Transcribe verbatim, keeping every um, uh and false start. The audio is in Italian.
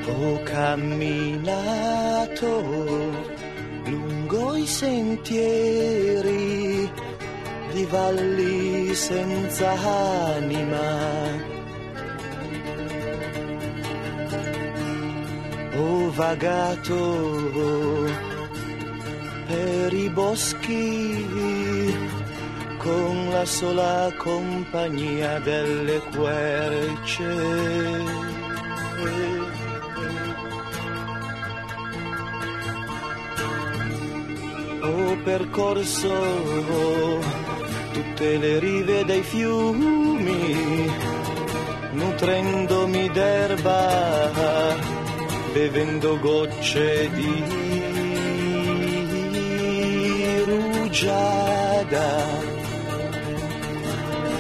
Ho camminato lungo i sentieri di valli senza anima. Ho vagato per i boschi con la sola compagnia delle querce. Ho percorso tutte le rive dei fiumi, nutrendomi d'erba, bevendo gocce di rugiada.